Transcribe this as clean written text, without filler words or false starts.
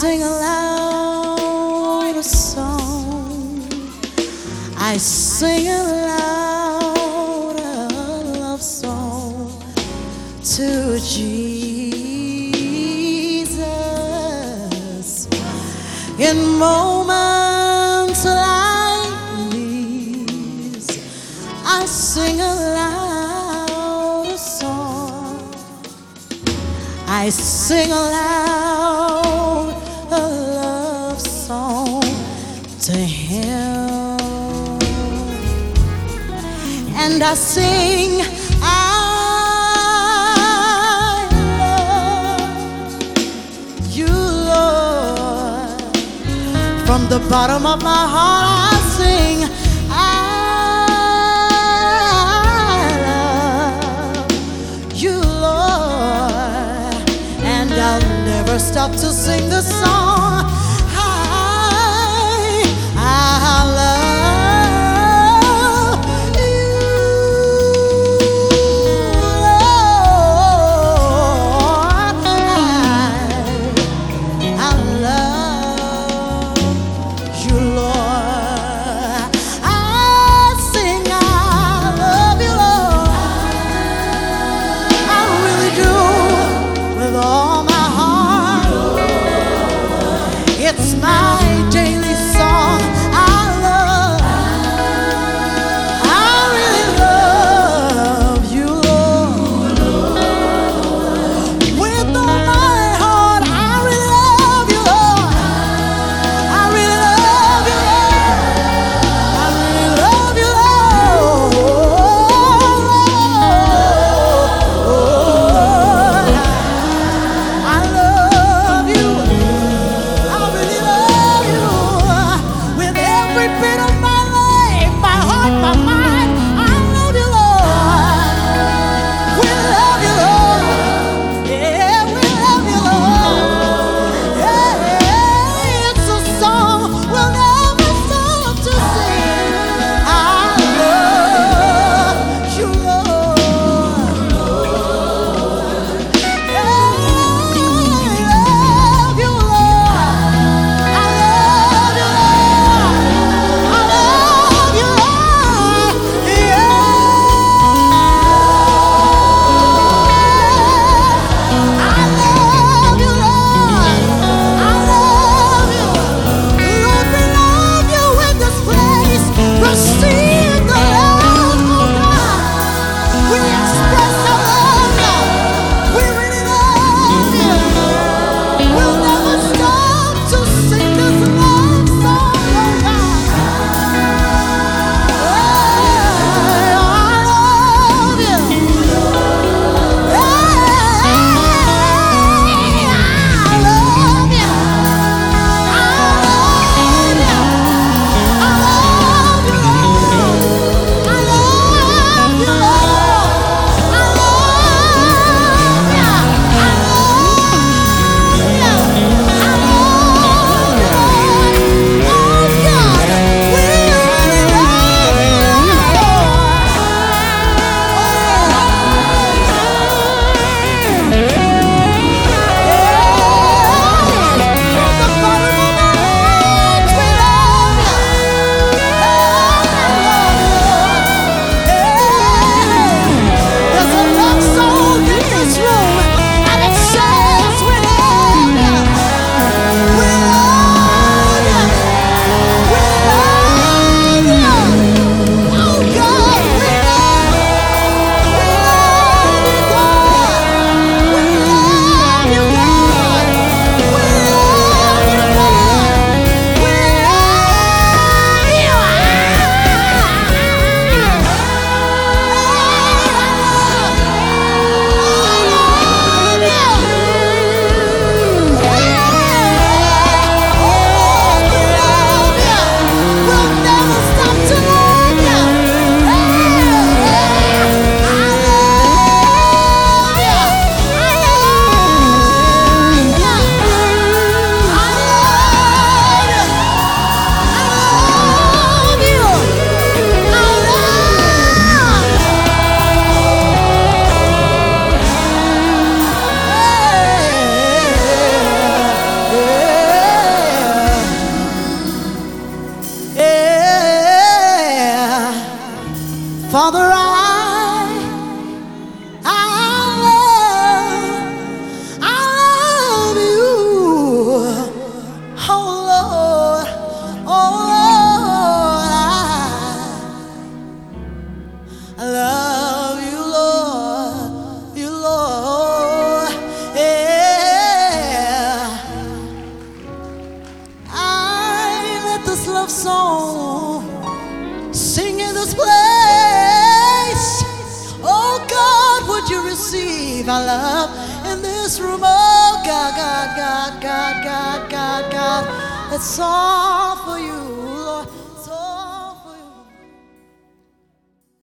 sing aloud a song. I sing aloud a love song to Jesus. In moments like these, I sing aloud a song. I sing aloud a love song to Him, and I sing, I love you, Lord. From the bottom of my heart, I sing, I love you, Lord, and I'll never stop to sing the song. I love you, Lord. I love you, Lord. I sing, I love you, Lord. I really do, with all my heart. It's my daily song. I really love you, Lord. With all my heart, I really love you, Lord. I really love you, Lord. I really love you, Lord. I love you. I really love you with every bit of my life, my heart, my mind. I love you, Lord. We love you, Lord. Yeah, we love you, Lord. Yeah, it's a song we'll never stop to sing. I love you, Lord. Yeah, I love you, Lord. I love you, Lord. I Father, I love you. Oh Lord, oh Lord, I love you, Lord, you Lord, yeah. I let this love song sing in this place. Oh God, would you receive our love in this room? Oh God, God, God, God, God, God, God, it's all for you.